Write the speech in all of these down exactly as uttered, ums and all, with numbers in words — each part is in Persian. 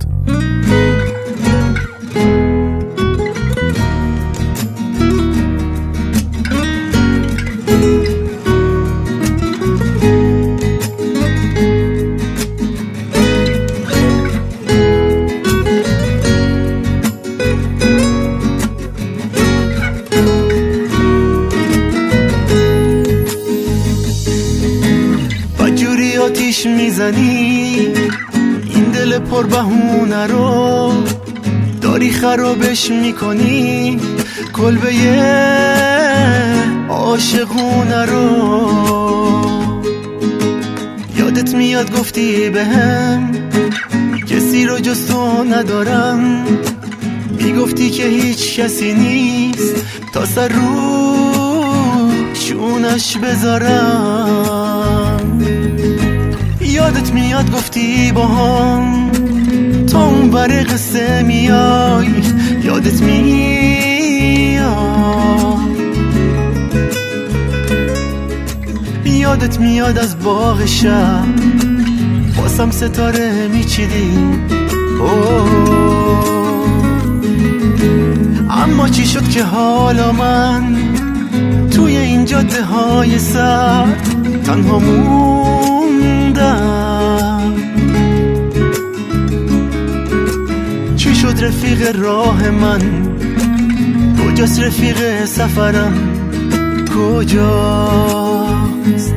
آتیش میزنی این دل پر بهونه رو، داری خرابش میکنی کلبه عاشقونه رو. یادت میاد گفتی بهم کسی رو جز تو ندارم، میگفتی که هیچ کسی نیست تا سر رو شونش بذارم. یادت میاد گفتی با هم تا اون بر قصه میای، یادت میاد یادت میاد از باغ شب واسم ستاره میچیدی. اما چی شد که حالا من توی این جاده های سرد تنها موندم؟ چی شد رفیق راه من؟ کجاست رفیق سفرم؟ کجاست؟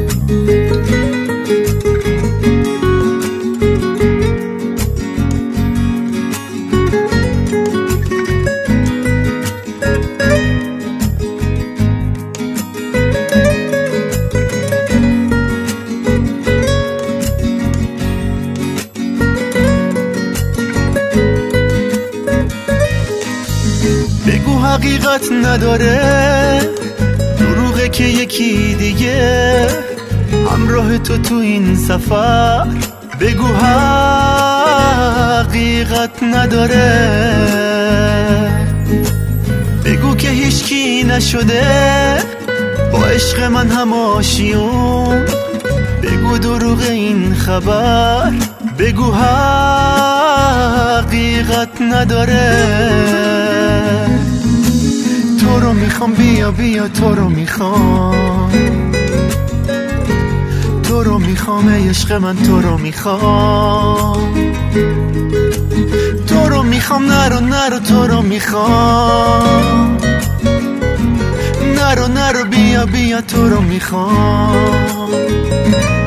بگو حقیقت نداره، دروغه که یکی دیگه همراه تو تو این سفر. بگو حقیقت نداره، بگو که هیچکی نشده با عشق من هم آشیون. بگو دروغ این خبر، بگو حقیقت نداره. تو رو میخوام، بیا بیا تو رو میخوام، تو رو میخوام ای عشق من، تو رو میخوام، تو رو میخوام، نرو نرو تو رو میخوام، نرو نرو بیا بیا تو رو میخوام.